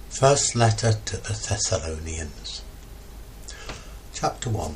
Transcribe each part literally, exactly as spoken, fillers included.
First letter to the Thessalonians. Chapter one.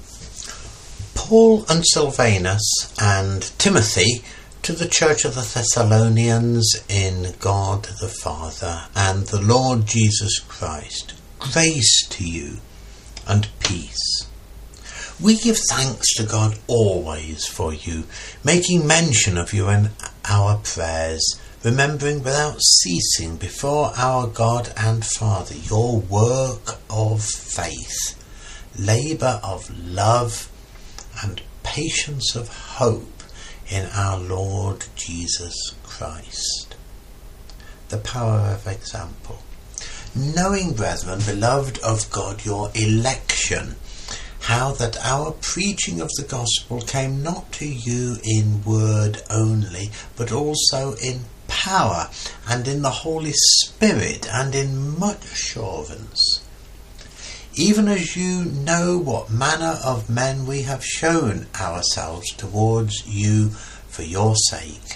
Paul and Silvanus and Timothy to the church of the Thessalonians in God the Father and the Lord Jesus Christ. Grace to you and peace. We give thanks to God always for you, making mention of you in our prayers, remembering without ceasing before our God and Father your work of faith, labour of love, and patience of hope in our Lord Jesus Christ. The power of example. Knowing, brethren, beloved of God, your election, how that our preaching of the gospel came not to you in word only, but also in power, and in the Holy Spirit, and in much assurance, even as you know what manner of men we have shown ourselves towards you for your sake.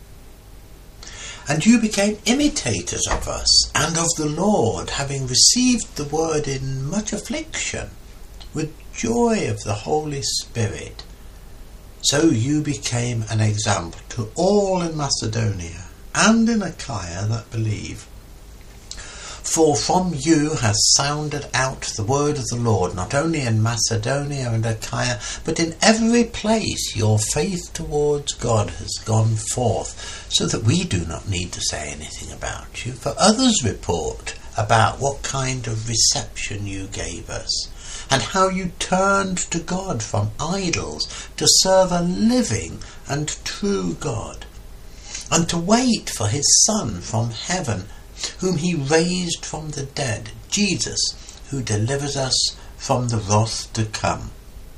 And you became imitators of us and of the Lord, having received the word in much affliction, with joy of the Holy Spirit. So you became an example to all in Macedonia and in Achaia that believe. For from you has sounded out the word of the Lord, not only in Macedonia and Achaia, but in every place your faith towards God has gone forth, so that we do not need to say anything about you, for others report about what kind of reception you gave us, and how you turned to God from idols to serve a living and true God, and to wait for his Son from heaven, whom he raised from the dead, Jesus, who delivers us from the wrath to come.